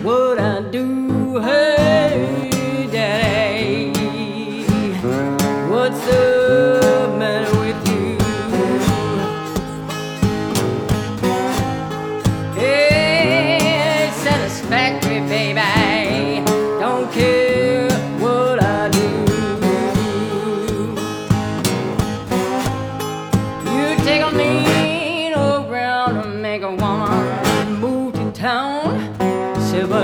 what I do. Hey, Daddy, what's the matter with you? Hey, satisfactory, baby. Don't care what I do. You take on me.